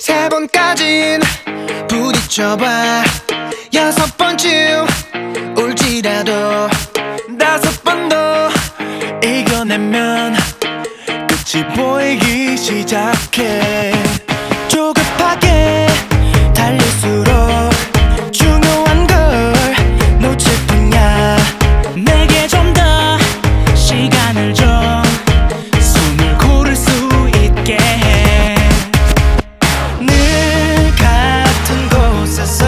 세 번까진 부딪혀봐. 여섯 번쯤 울지라도 다섯 번 더 이겨내면 끝이 보이기 시작해. 조급하게 달릴수록 중요한 걸 놓칠 뿐이야. 내게 좀 더 시간을 줘. 숨을 고를 수 있게 해. 늘 같은 곳에서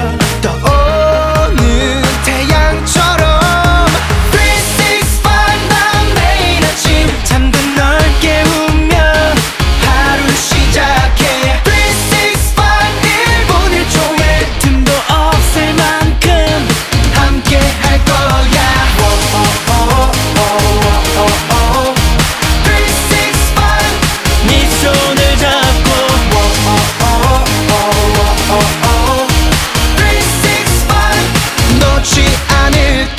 떠오는 태양처럼 365 난 매일 아침 잠든 널 깨우면 하루를 시작해. 365 1분 1초에 틈도 없을 만큼 함께 할 거야. 365 네 손을 잡고 365 놓지 않을게.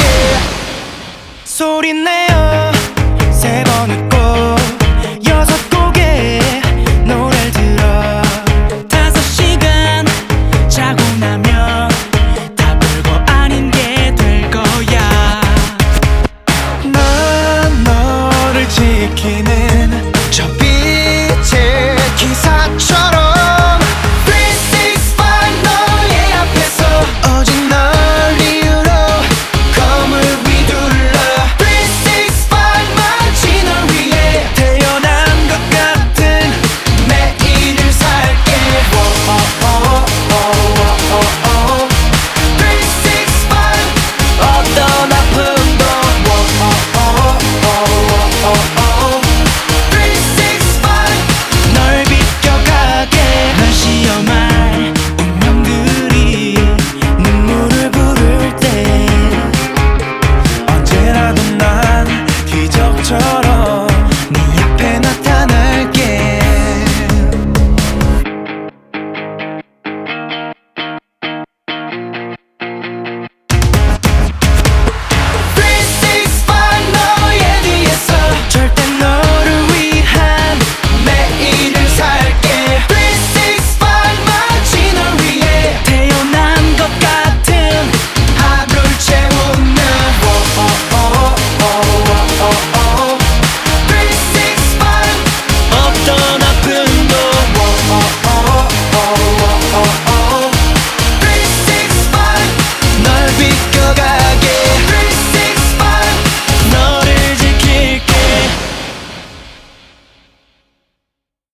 소리내어 세 번 웃고 여섯 곡의 노래를 들어. 5시간 자고 나면 다 별거 아닌 게 될 거야. 난 너를 지키는 저 빛의 기사처럼 365 너의 앞에서 오직 널 이유로 검을 휘둘러. 365 마치 널 위해 태어난 것 같은 매일을 살게. 365 어떤 아픔도 365 널 비껴가게. 널 시험할 운명들이 눈물을 부를 때 언제라도